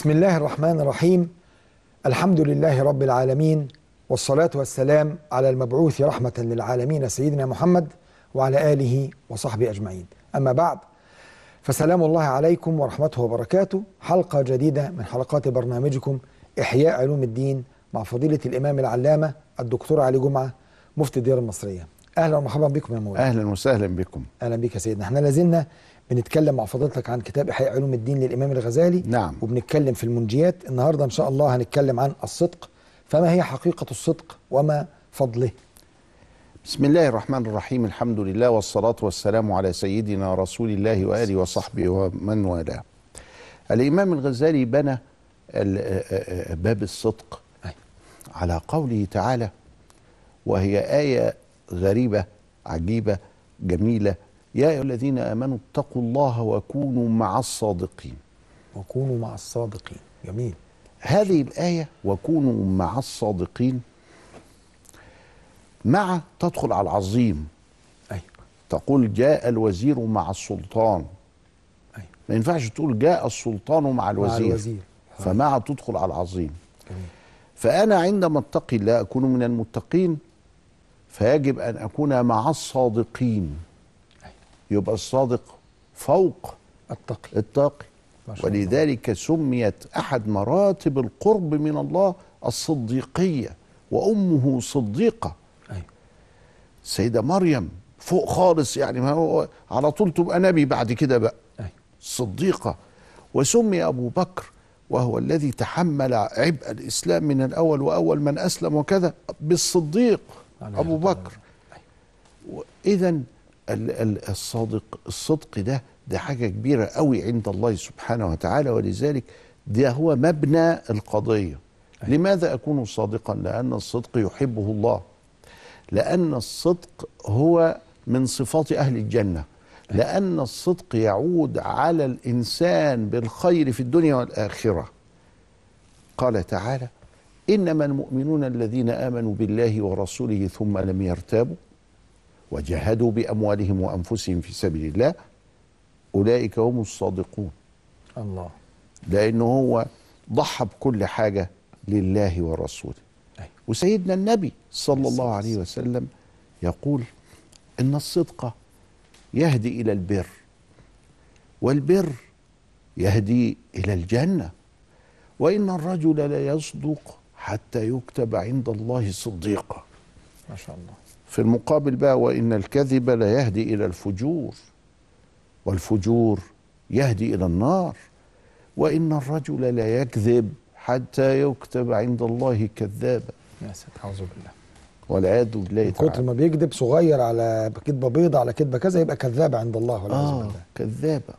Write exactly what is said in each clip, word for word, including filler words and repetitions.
بسم الله الرحمن الرحيم. الحمد لله رب العالمين، والصلاة والسلام على المبعوث رحمة للعالمين سيدنا محمد وعلى آله وصحبه أجمعين. أما بعد، فسلام الله عليكم ورحمته وبركاته. حلقة جديدة من حلقات برنامجكم إحياء علوم الدين مع فضيلة الإمام العلامة الدكتور علي جمعة مفتي الديار المصرية. أهلا ومرحبا بكم يا مولانا. أهلا وسهلا بكم. أهلا بك يا سيدنا. احنا لازلنا بنتكلم مع فضيلتك عن كتاب إحياء علوم الدين للإمام الغزالي. نعم. وبنتكلم في المنجيات. النهاردة إن شاء الله هنتكلم عن الصدق. فما هي حقيقة الصدق وما فضله؟ بسم الله الرحمن الرحيم. الحمد لله والصلاة والسلام على سيدنا رسول الله وآله وصحبه ومن والاه. الإمام الغزالي بنى باب الصدق على قوله تعالى، وهي آية غريبة عجيبة جميلة: يا أيها الذين آمنوا اتقوا الله وكونوا مع الصادقين. وكونوا مع الصادقين. جميل. هذه الآية وكونوا مع الصادقين، مع تدخل على العظيم. أي. تقول جاء الوزير مع السلطان. أي. ما ينفعش تقول جاء السلطان مع الوزير, مع الوزير. فمع تدخل على العظيم. جميل. فأنا عندما اتقي الله أكون من المتقين، فيجب أن أكون مع الصادقين. أي. يبقى الصادق فوق التقي. التقي. ولذلك ولذلك سميت أحد مراتب القرب من الله الصديقية، وأمه صديقة. أي. سيدة مريم فوق خالص، يعني ما هو على طول تبقى نبي بعد كده بقى. أي. صديقة. وسمي أبو بكر، وهو الذي تحمل عبء الإسلام من الأول، وأول من أسلم وكذا، بالصديق أبو بكر. إذا الصادق الصدق ده ده حاجة كبيرة قوي عند الله سبحانه وتعالى، ولذلك ده هو مبنى القضية. أي. لماذا أكون صادقا؟ لأن الصدق يحبه الله، لأن الصدق هو من صفات أهل الجنة، لأن الصدق يعود على الإنسان بالخير في الدنيا والآخرة. قال تعالى: إنما المؤمنون الذين آمنوا بالله ورسوله ثم لم يرتابوا وجاهدوا بأموالهم وأنفسهم في سبيل الله أولئك هم الصادقون. الله. لأنه هو ضحى بكل حاجة لله ورسوله. أي. وسيدنا النبي صلى الله عليه وسلم يقول إن الصدق يهدي إلى البر، والبر يهدي إلى الجنة، وإن الرجل لا يصدق حتى يكتب عند الله صديقا. ما شاء الله. في المقابل بقى: وإن الكذب لا يهدي إلى الفجور، والفجور يهدي إلى النار، وإن الرجل لا يكذب حتى يكتب عند الله كذابا. يا ساتر، أعوذ بالله والعياذ بالله تعالى. كتر ما بيكذب صغير على كذبة بيضة على كذبة كذا يبقى كذاب عند الله والعياذ آه بالله. كذابة.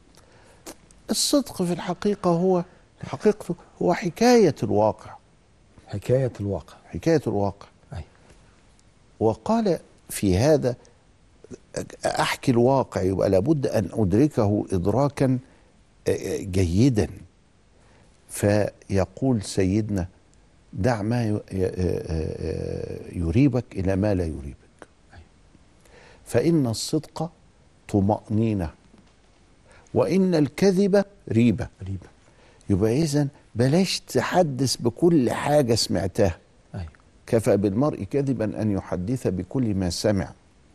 الصدق في الحقيقة هو حقيقته هو حكاية الواقع. حكاية الواقع. حكاية الواقع. أي. وقال في هذا: أحكي الواقع، يبقى لابد أن أدركه إدراكا جيدا. فيقول سيدنا: دع ما يريبك إلى ما لا يريبك، فإن الصدق طمأنينة، وإن الكذب ريبة. ريبة. يبقى إذن بلاش تحدث بكل حاجة سمعتها. أي. كفى بالمرء كذبا أن يحدث بكل ما سمع.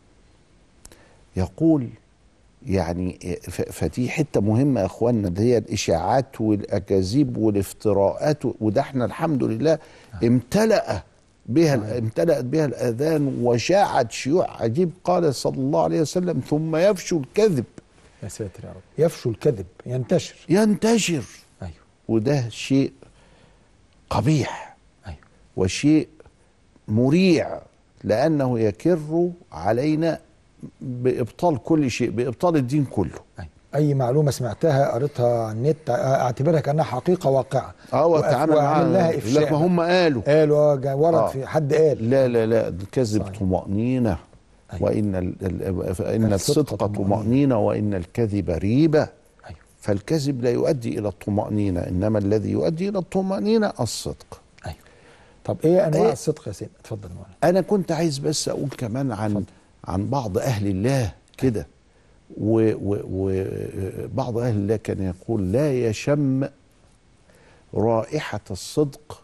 يقول يعني فدي حتة مهمة يا أخوانا، اللي هي الإشاعات والأكاذيب والافتراءات، وده احنا الحمد لله امتلأ بها امتلأت بها الآذان وشاعت شيوع عجيب. قال صلى الله عليه وسلم: ثم يفشو الكذب. يا ساتر يا رب. يفشو الكذب، ينتشر. ينتشر. أيوه. وده شيء قبيح. أيوه. وشيء مريع، لأنه يكر علينا بإبطال كل شيء، بإبطال الدين كله. أيوه. أي معلومة سمعتها قريتها على النت اعتبرها كأنها حقيقة واقعة. اه وتعامل معاها إفشاء. لك ما هم قالوا قالوا ورد آه. في حد قال. لا لا لا الكذب طمأنينة. أيوه. وإن ال فإن الصدق طمأنينة، وإن الكذب ريبة. أيوه. فالكذب لا يؤدي إلى الطمأنينة، إنما الذي يؤدي إلى الطمأنينة الصدق. أيوه. طب إيه أنواع أيه؟ الصدق يا سيدي؟ اتفضل. أنا كنت عايز بس أقول كمان عن فضل. عن بعض أهل الله كده، وبعض أهل الله كان يقول: لا يشم رائحة الصدق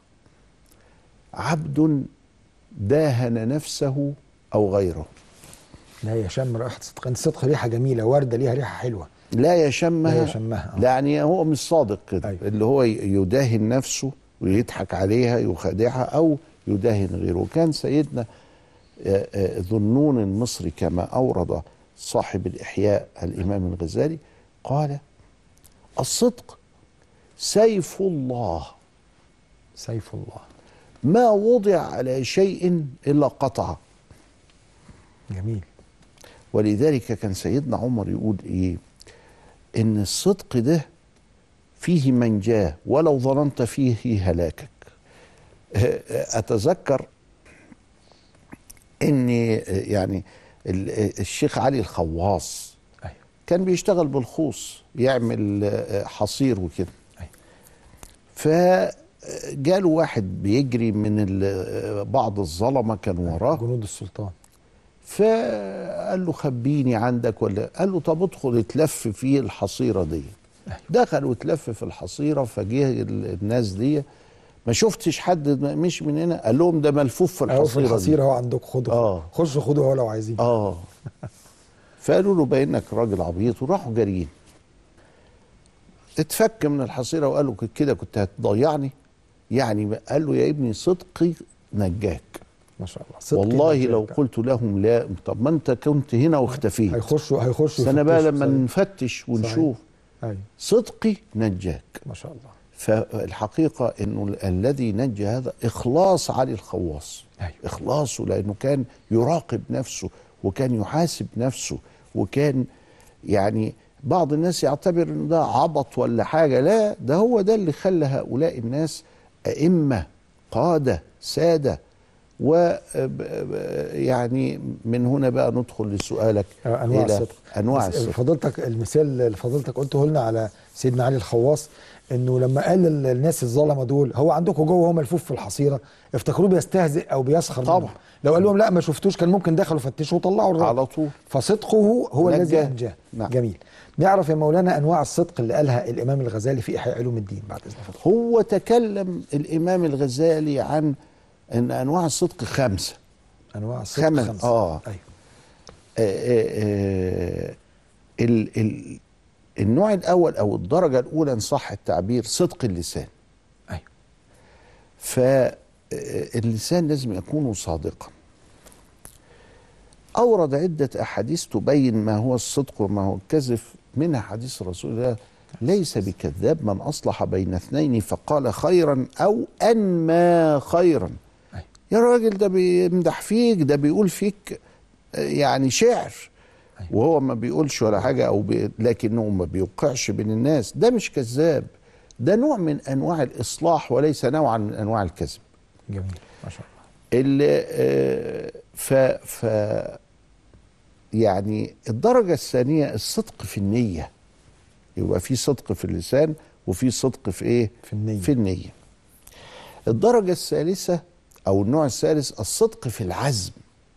عبد داهن نفسه أو غيره. لا يشم رائحة الصدق. الصدق ريحة جميلة، وردة ليها ريحة حلوة. لا يشمها. لا يشمها. لا يعني هو مش صادق كده. أيوة. اللي هو يداهن نفسه ويضحك عليها يخادعها أو يداهن غيره. وكان سيدنا ذو النون المصري كما أورد صاحب الإحياء الإمام الغزالي قال: الصدق سيف الله، سيف الله ما وضع على شيء إلا قطعه. جميل. ولذلك كان سيدنا عمر يقول إيه؟ إن الصدق ده فيه منجاه ولو ظننت فيه هلاكك. أتذكر إن يعني الشيخ علي الخواص كان بيشتغل بالخوص، يعمل حصير وكده. فجاله واحد بيجري من بعض الظلمه كانوا وراه، جنود السلطان. فقال له خبيني عندك ولا؟ قال له طب ادخل اتلف في الحصيره دي. دخل واتلف في الحصيره، فجه الناس دي ما شفتش حد مش من هنا، قال لهم ده ملفوف في الحصيره. في الحصيره اهو عندك، خدوا اه خشوا خدوا هو لو عايزين. اه فقالوا له بانك راجل عبيط، وراحوا جاريين. اتفك من الحصيره وقال له كده كنت هتضيعني يعني. قال له يا ابني صدقي نجاك. ما شاء الله. صدقي والله نجاك. لو قلت لهم لا، طب ما انت كنت هنا واختفيت. هيخشوا هيخشوا سنة بقى لما نفتش ونشوف. أيوة. صدقي نجاك. ما شاء الله. فالحقيقة انه الذي نجى هذا اخلاص علي الخواص. أيوة. اخلاصه، لانه كان يراقب نفسه وكان يحاسب نفسه، وكان يعني بعض الناس يعتبر ان ده عبط ولا حاجة. لا، ده هو ده اللي خلى هؤلاء الناس ائمة، قادة، سادة. ويعني من هنا بقى ندخل لسؤالك انواع الصدق. انواع الصدق. فضلتك المثال اللي فضلتك قلته لنا على سيدنا علي الخواص، انه لما قال للناس الظلمه دول هو عندكم جوه هو ملفوف في الحصيره، افتكروه بيستهزئ او بيسخر طبعا منهم. لو قال لهم لا ما شفتوش كان ممكن دخلوا فتشوا وطلعوا الراجل على طول. فصدقه هو الذي انجاه. نعم. جميل. نعرف يا مولانا انواع الصدق اللي قالها الامام الغزالي في احياء علوم الدين بعد اذن فضلك. هو تكلم الامام الغزالي عن ان انواع الصدق خمسه. انواع الصدق خمس. خمسه. اه, أيوه. آه, آه ال ال النوع الاول او الدرجه الاولى ان صح التعبير صدق اللسان. ايوه. فاللسان لازم يكون صادقا. اورد عده احاديث تبين ما هو الصدق وما هو الكذب، منها حديث رسول الله: ليس بكذاب من اصلح بين اثنين فقال خيرا او انمى خيرا. أيوه. يا راجل ده بيمدح فيك، ده بيقول فيك يعني شعر. أيوه. وهو ما بيقولش ولا حاجه، او بي لكنه ما بيوقعش بين الناس. ده مش كذاب، ده نوع من انواع الاصلاح وليس نوعا من انواع الكذب. جميل. ما شاء الله. اللي آه ف ف يعني الدرجه الثانيه الصدق في النيه. يبقى في صدق في اللسان وفي صدق في ايه؟ في النيه. في النيه. الدرجه الثالثه او النوع الثالث الصدق في العزم.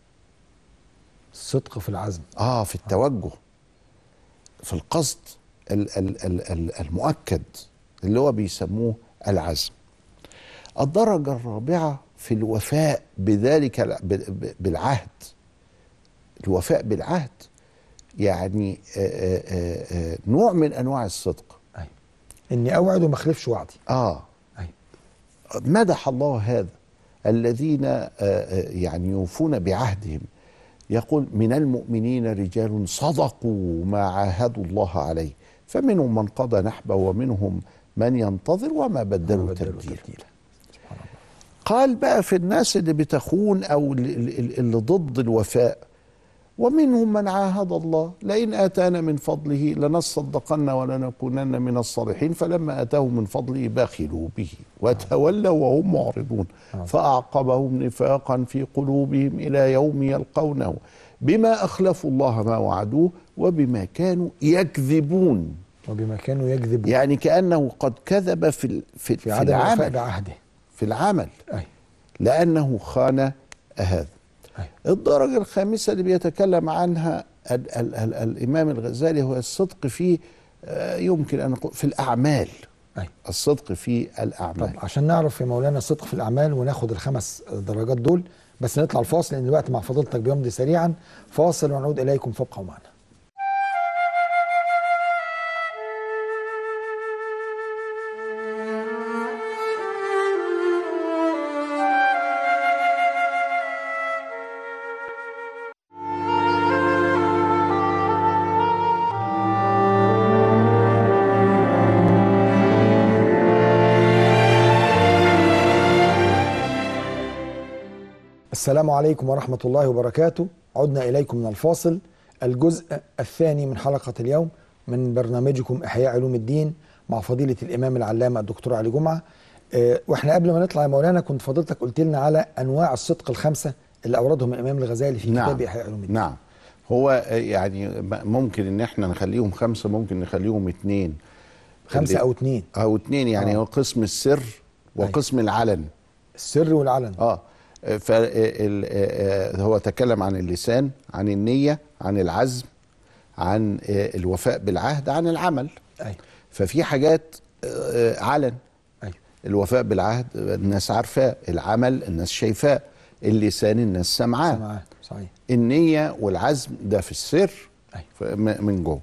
الصدق في العزم. اه في التوجه، في القصد ال ال ال ال المؤكد اللي هو بيسموه العزم. الدرجه الرابعه في الوفاء بذلك بالعهد. الوفاء بالعهد يعني آآ آآ نوع من انواع الصدق. أي. اني اوعد وما اخلفش وعدي. اه أي. مدح الله هذا الذين يعني يوفون بعهدهم. يقول: من المؤمنين رجال صدقوا ما عاهدوا الله عليه فمنهم من قضى نحبه ومنهم من ينتظر وما بدلوا تبديلا. قال بقى في الناس اللي بتخون او اللي ضد الوفاء: ومنهم من عاهد الله لئن آتانا من فضله لنصدقن ولنكونن من الصالحين فلما آتاهم من فضله بخلوا به وتولوا وهم معرضون فأعقبهم نفاقا في قلوبهم إلى يوم يلقونه بما أخلفوا الله ما وعدوه وبما كانوا يكذبون. وبما كانوا يكذبون يعني كأنه قد كذب في في, في, في العمل بعهده. في العمل. أي. لأنه خان هذا. الدرجة الخامسة اللي بيتكلم عنها ال ال ال الإمام الغزالي هو الصدق في يمكن أن نقول في الأعمال. أيوة. الصدق في الأعمال. طب عشان نعرف يا مولانا الصدق في الأعمال وناخد الخمس درجات دول، بس نطلع الفاصل لأن الوقت مع فضيلتك بيمضي سريعا. فاصل ونعود إليكم، فابقوا معنا. السلام عليكم ورحمة الله وبركاته. عدنا إليكم من الفاصل، الجزء الثاني من حلقة اليوم من برنامجكم إحياء علوم الدين مع فضيلة الإمام العلامة الدكتور علي جمعة. اه وإحنا قبل ما نطلع يا مولانا كنت فضيلتك قلت لنا على أنواع الصدق الخمسة اللي أوردهم الإمام الغزالي في نعم. كتاب إحياء علوم الدين. نعم، هو يعني ممكن إن إحنا نخليهم خمسة، ممكن نخليهم اتنين، خمسة أو اتنين أو اتنين يعني. هو قسم السر وقسم العلن. السر والعلن. آه فهو تكلم عن اللسان، عن النية، عن العزم، عن الوفاء بالعهد، عن العمل. أي. ففي حاجات علن. أي. الوفاء بالعهد الناس عارفاه، العمل الناس شايفاه، اللسان الناس سمعاه. سمعاه صحيح. النية والعزم ده في السر. أي. من جوه.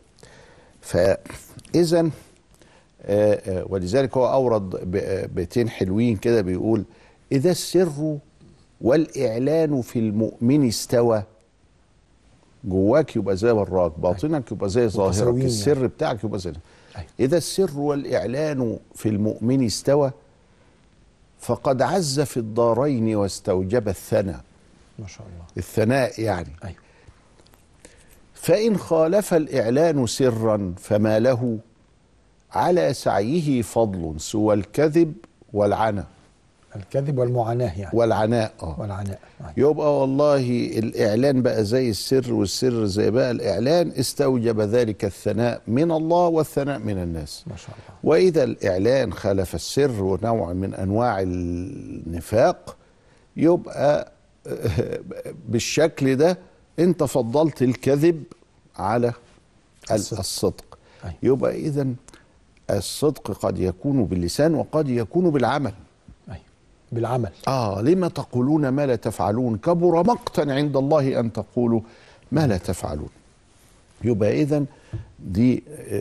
فإذا ولذلك هو أورد بيتين حلوين كده، بيقول: إذا السر والإعلان في المؤمن استوى، جواك يبقى زي براك، باطنك يبقى زي ظاهرك، السر يعني. بتاعك يبقى زي. أيوة. إذا السر والإعلان في المؤمن استوى فقد عز في الدارين واستوجب الثناء. ما شاء الله. الثناء يعني. أيوة. فإن خالف الإعلان سرا فما له على سعيه فضل سوى الكذب والعنى. الكذب والمعاناة يعني. والعناء. اه والعناء. يبقى والله الإعلان بقى زي السر، والسر زي بقى الإعلان، استوجب ذلك الثناء من الله والثناء من الناس. ما شاء الله. وإذا الإعلان خالف السر ونوع من أنواع النفاق، يبقى بالشكل ده أنت فضلت الكذب على الصدق, الصدق. يبقى إذن الصدق قد يكون باللسان وقد يكون بالعمل. بالعمل. آه لما تقولون ما لا تفعلون كبر مقتا عند الله أن تقولوا ما لا تفعلون. يبقى إذن دي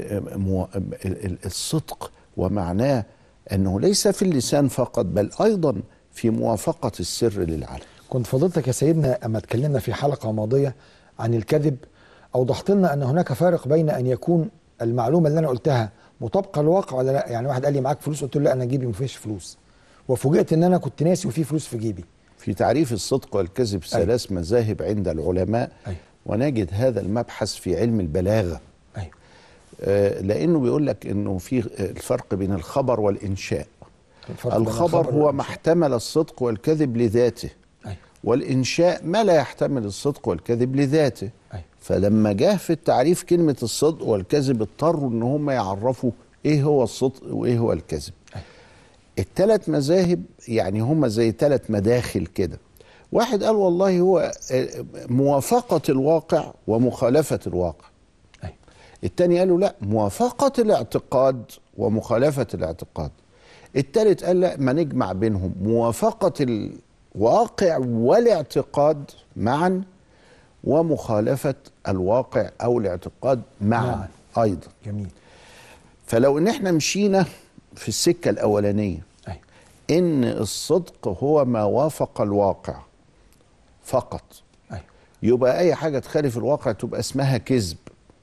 الصدق ومعناه أنه ليس في اللسان فقط، بل أيضا في موافقة السر للعلن. كنت فضلتك يا سيدنا أما اتكلمنا في حلقة ماضية عن الكذب، أوضحت لنا أن هناك فارق بين أن يكون المعلومة اللي أنا قلتها مطابقة للواقع ولا لا. يعني واحد قال لي معاك فلوس، قلت له لا أنا جيبي ما فيش فلوس، وفوجئت ان انا كنت ناسي وفي فلوس في جيبي. في تعريف الصدق والكذب ثلاث أيوة. مذاهب عند العلماء. أيوة. ونجد هذا المبحث في علم البلاغة. أيوة. آه لانه بيقول لك انه في الفرق بين الخبر والانشاء. الخبر هو ما احتمل الصدق والكذب لذاته. أيوة. والانشاء ما لا يحتمل الصدق والكذب لذاته. أيوة. فلما جاء في التعريف كلمة الصدق والكذب اضطروا ان هم يعرفوا ايه هو الصدق وايه هو الكذب. أيوة. الثلاث مذاهب يعني هم زي ثلاث مداخل كده. واحد قال والله هو موافقة الواقع ومخالفة الواقع. أي. الثاني قالوا لا، موافقة الاعتقاد ومخالفة الاعتقاد. الثالث قال لا، ما نجمع بينهم، موافقة الواقع والاعتقاد معا ومخالفة الواقع أو الاعتقاد معا, معا. أيضا. جميل. فلو ان احنا مشينا في السكة الأولانية أي. إن الصدق هو ما وافق الواقع فقط. أي. يبقى أي حاجة تخالف الواقع تبقى اسمها كذب،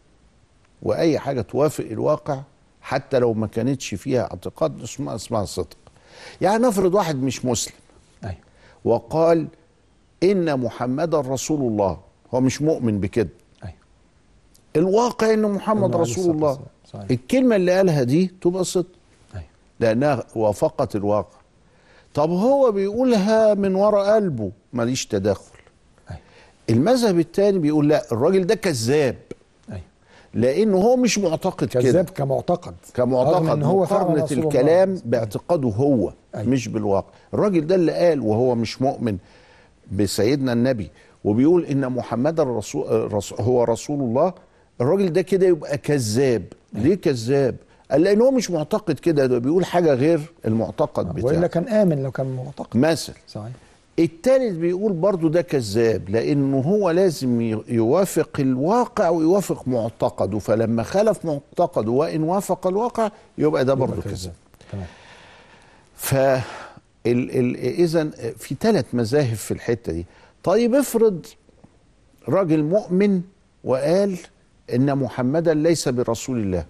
وأي حاجة توافق الواقع حتى لو ما كانتش فيها اعتقاد اسمها اسمها صدق. يعني نفرض واحد مش مسلم. أي. وقال إن محمد رسول الله، هو مش مؤمن بكده. أي. الواقع إن محمد رسول الله، صحيح. الكلمة اللي قالها دي تبقى صدق لأنها وافقت الواقع. طب هو بيقولها من وراء قلبه ماليش تدخل. أي. المذهب الثاني بيقول لا، الراجل ده كذاب. أي. لأنه هو مش معتقد كده. كذاب كمعتقد. كمعتقد هو مقارنة الكلام باعتقاده هو. أي. مش بالواقع. الراجل ده اللي قال وهو مش مؤمن بسيدنا النبي وبيقول إن محمد الرسول هو رسول الله، الراجل ده كده يبقى كذاب. أي. ليه كذاب؟ قال لان هو مش معتقد كده، ده بيقول حاجه غير المعتقد بتاعه، والا كان امن لو كان معتقد مثلا. صحيح. التالت بيقول برضو ده كذاب، لانه هو لازم يوافق الواقع ويوافق معتقده، فلما خالف معتقده وان وافق الواقع يبقى ده برضو كذاب. تمام. ف اذا في ثلاث مذاهب في الحته دي. طيب افرض راجل مؤمن وقال ان محمدا ليس برسول الله،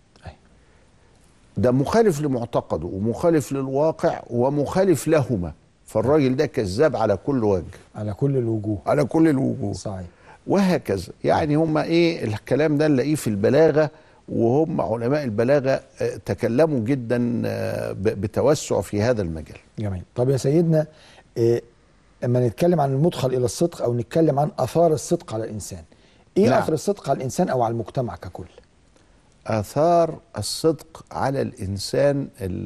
ده مخالف لمعتقده ومخالف للواقع ومخالف لهما، فالراجل ده كذاب على كل وجه، على كل الوجوه، على كل الوجوه. صحيح. وهكذا يعني هم ايه الكلام ده نلاقيه في البلاغه، وهم علماء البلاغه تكلموا جدا بتوسع في هذا المجال. جميل. طب يا سيدنا، إيه اما نتكلم عن المدخل الى الصدق او نتكلم عن اثار الصدق على الانسان، ايه نعم. اثر الصدق على الانسان او على المجتمع ككل؟ آثار الصدق على الإنسان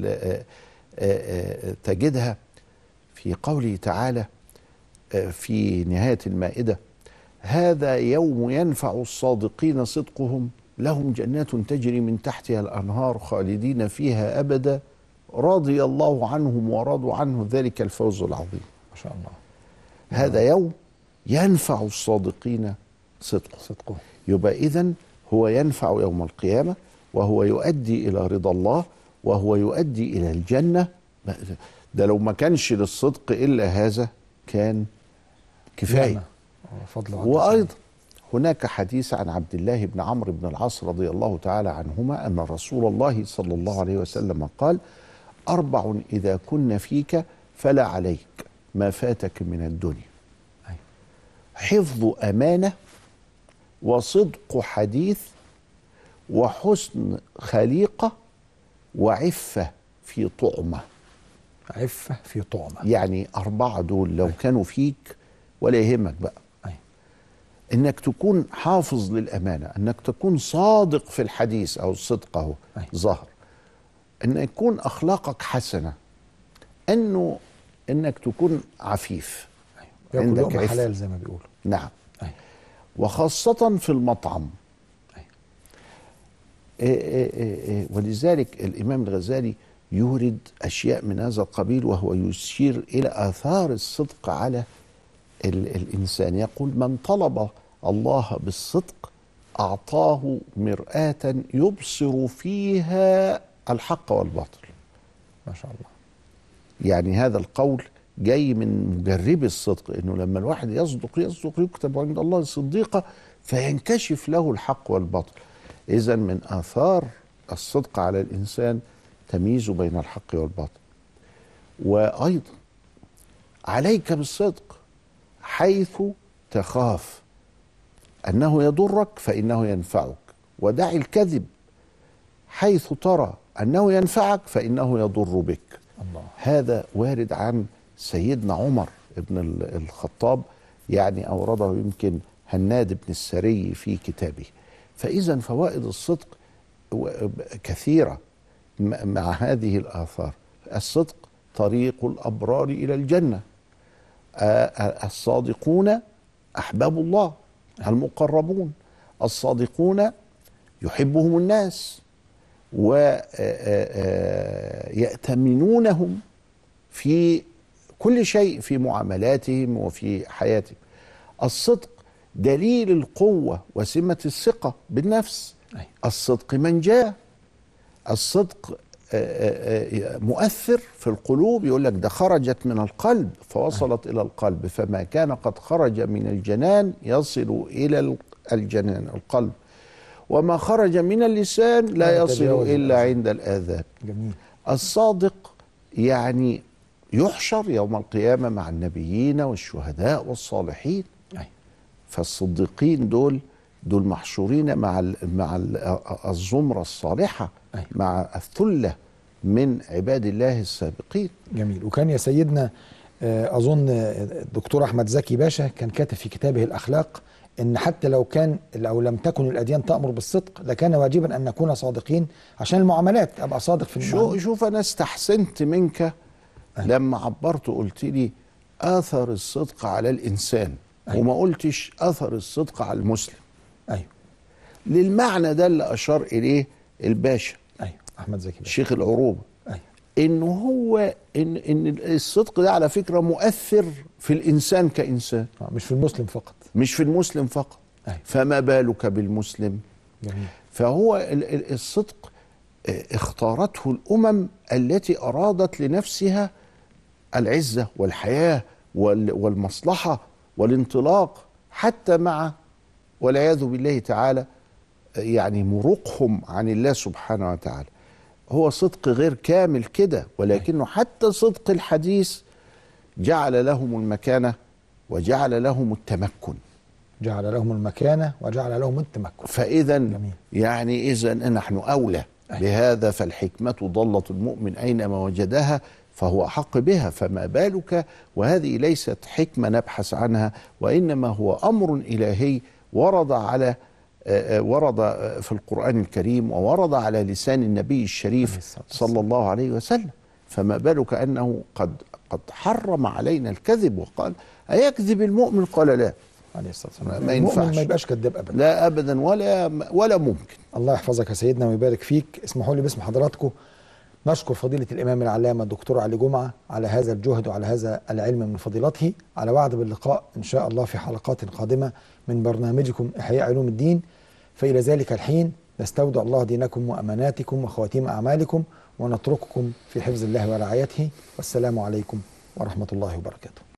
تجدها في قوله تعالى في نهاية المائدة: هذا يوم ينفع الصادقين صدقهم لهم جنات تجري من تحتها الأنهار خالدين فيها أبدا رضي الله عنهم ورضوا عنه ذلك الفوز العظيم. ما شاء الله. هذا يوم ينفع الصادقين صدقهم صدقهم يبقى إذن هو ينفع يوم القيامة، وهو يؤدي إلى رضا الله، وهو يؤدي إلى الجنة. ده لو ما كانش للصدق إلا هذا كان كفاية. وأيضا هناك حديث عن عبد الله بن عمرو بن العاص رضي الله تعالى عنهما أن رسول الله صلى الله عليه وسلم قال: أربع إذا كن فيك فلا عليك ما فاتك من الدنيا: حفظ أمانة، وصدق حديث، وحسن خليقة، وعفة في طعمة. عفة في طعمة، يعني أربعة دول لو كانوا فيك ولا يهمك بقى. إنك تكون حافظ للأمانة، إنك تكون صادق في الحديث أو الصدق أهو ظهر، إن يكون أخلاقك حسنة، إنه إنك تكون عفيف، عندك عفة حلال زي ما بيقولوا. نعم. أي. وخاصة في المطعم. إيه إيه إيه ولذلك الإمام الغزالي يورد أشياء من هذا القبيل، وهو يشير إلى آثار الصدق على ال الإنسان. يقول: من طلب الله بالصدق أعطاه مرآة يبصر فيها الحق والباطل. ما شاء الله. يعني هذا القول جاي من مجربي الصدق، إنه لما الواحد يصدق يصدق يكتب عند الله صديقة، فينكشف له الحق والباطل. إذن من آثار الصدق على الإنسان تمييز بين الحق والباطل. وأيضا عليك بالصدق حيث تخاف أنه يضرك فإنه ينفعك، ودع الكذب حيث ترى أنه ينفعك فإنه يضر بك. الله. هذا وارد عن سيدنا عمر بن الخطاب، يعني أورده يمكن هناد بن السري في كتابه. فإذا فوائد الصدق كثيرة مع هذه الآثار. الصدق طريق الأبرار إلى الجنة، الصادقون أحباب الله المقربون، الصادقون يحبهم الناس ويأتمنونهم في كل شيء في معاملاتهم وفي حياتهم. الصدق دليل القوة وسمة الثقة بالنفس. الصدق منجاة. الصدق مؤثر في القلوب، يقول لك ده خرجت من القلب فوصلت إلى القلب، فما كان قد خرج من الجنان يصل إلى الجنان القلب، وما خرج من اللسان لا يصل إلا عند الآذان. جميل. الصادق يعني يحشر يوم القيامة مع النبيين والشهداء والصالحين. فالصديقين دول دول محشورين مع ال مع ال الزمرة الصالحة، مع الثلة من عباد الله السابقين. جميل. وكان يا سيدنا أظن الدكتور أحمد زكي باشا كان كاتب في كتابه الأخلاق إن حتى لو كان أو لم تكن الأديان تأمر بالصدق لكان واجبا أن نكون صادقين عشان المعاملات، أبقى صادق في المعاملات. شو شوف أنا استحسنت منك أي. لما عبرت قلت لي آثر الصدق على الإنسان، أي. وما قلتش أثر الصدق على المسلم. أيوه. للمعنى ده اللي أشار إليه الباشا. أيوه. احمد زكي باشا. شيخ العروبه. أيوة. انه هو ان ان الصدق ده على فكره مؤثر في الانسان كانسان، مش في المسلم فقط، مش في المسلم فقط. أيوة. فما بالك بالمسلم. جميل. فهو الصدق اختارته الامم التي ارادت لنفسها العزه والحياه والمصلحه والانطلاق، حتى مع والعياذ بالله تعالى يعني مروقهم عن الله سبحانه وتعالى. هو صدق غير كامل كده، ولكنه حتى صدق الحديث جعل لهم المكانة وجعل لهم التمكن. جعل لهم المكانة وجعل لهم التمكن. فإذا يعني إذا نحن أولى بهذا، فالحكمة ضلة المؤمن أينما وجدها فهو أحق بها. فما بالك، وهذه ليست حكمة نبحث عنها، وإنما هو أمر إلهي ورد على ورد في القرآن الكريم وورد على لسان النبي الشريف صلى الله عليه وسلم. فما بالك أنه قد قد حرم علينا الكذب وقال أيكذب المؤمن؟ قال لا، عليه الصلاة والسلام. ما ينفعش، ما يبقاش كذاب أبدا، لا أبدا ولا ولا ممكن. الله يحفظك يا سيدنا ويبارك فيك. اسمحوا لي باسم حضراتكم نشكر فضيلة الإمام العلامة الدكتور علي جمعة على هذا الجهد وعلى هذا العلم من فضيلته. على وعد باللقاء إن شاء الله في حلقات قادمة من برنامجكم إحياء علوم الدين. فإلى ذلك الحين نستودع الله دينكم وأماناتكم وخواتيم أعمالكم، ونترككم في حفظ الله ورعايته. والسلام عليكم ورحمة الله وبركاته.